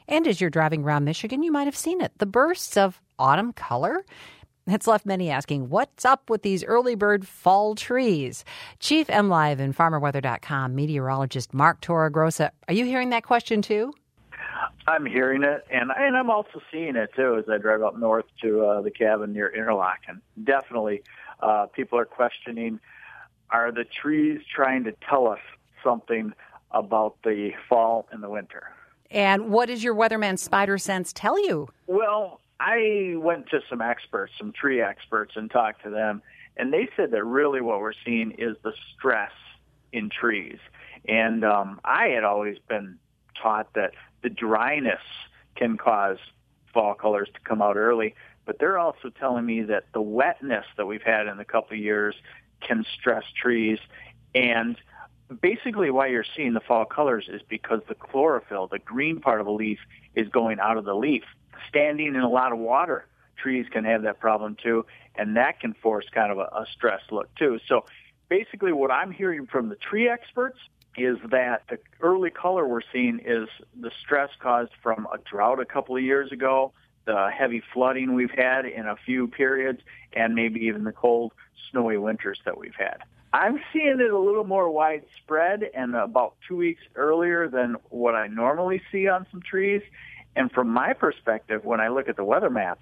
And as you're driving around Michigan, you might have seen it. The bursts of autumn color. It's left many asking, what's up with these early bird fall trees? Chief MLive and FarmerWeather.com meteorologist Mark Torregrossa. Are you hearing that question too? I'm hearing it, and I'm also seeing it too as I drive up north to the cabin near Interlachen. Definitely, people are questioning, are the trees trying to tell us something about the fall and the winter? And what does your weatherman spider sense tell you? Well, I went to some experts, some tree experts, and talked to them, and they said that really what we're seeing is the stress in trees. And I had always been taught that the dryness can cause fall colors to come out early, but they're also telling me that the wetness that we've had in a couple of years can stress trees. And basically why you're seeing the fall colors is because the chlorophyll, the green part of a leaf, is going out of the leaf. Standing in a lot of water, trees can have that problem too, and that can force kind of a stressed look too. So basically what I'm hearing from the tree experts is that the early color we're seeing is the stress caused from a drought a couple of years ago, the heavy flooding we've had in a few periods, and maybe even the cold, snowy winters that we've had. I'm seeing it a little more widespread and about 2 weeks earlier than what I normally see on some trees. And from my perspective, when I look at the weather maps,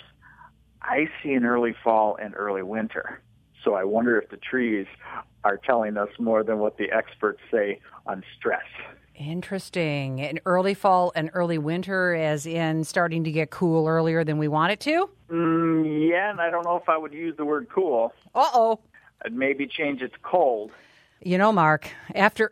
I see an early fall and early winter. So I wonder if the trees are telling us more than what the experts say on stress. Interesting. An early fall and early winter, as in starting to get cool earlier than we want it to? Yeah, and I don't know if I would use the word cool. Uh-oh. I'd maybe change it to cold. You know, Mark, after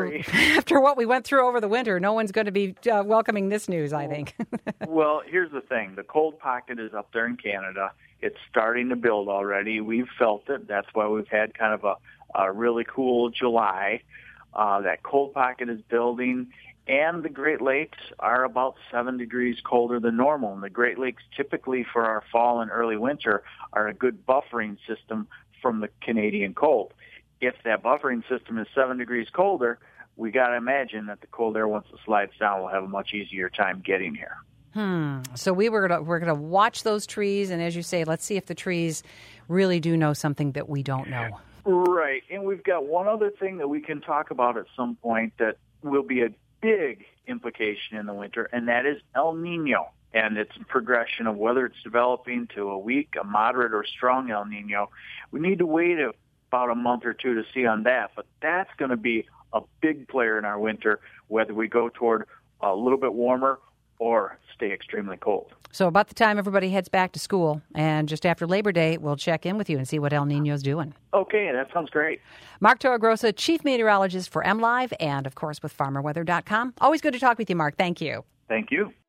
what we went through over the winter, no one's going to be welcoming this news, I think. Well, here's the thing. The cold pocket is up there in Canada. It's starting to build already. We've felt it. That's why we've had kind of a really cool July. That cold pocket is building, and the Great Lakes are about 7 degrees colder than normal. And the Great Lakes typically for our fall and early winter are a good buffering system from the Canadian cold. If that buffering system is 7 degrees colder, we got to imagine that the cold air, once it slides down, will have a much easier time getting here. So we're gonna watch those trees, and as you say, let's see if the trees really do know something that we don't know. Right, and we've got one other thing that we can talk about at some point that will be a big implication in the winter, and that is El Nino and its progression of whether it's developing to a weak, a moderate, or strong El Nino. We need to wait about a month or two to see on that, but that's going to be a big player in our winter, whether we go toward a little bit warmer or stay extremely cold. So about the time everybody heads back to school, and just after Labor Day, we'll check in with you and see what El Nino's doing. Okay, that sounds great. Mark Torregrossa, Chief Meteorologist for MLive, and of course with FarmerWeather.com. Always good to talk with you, Mark. Thank you. Thank you.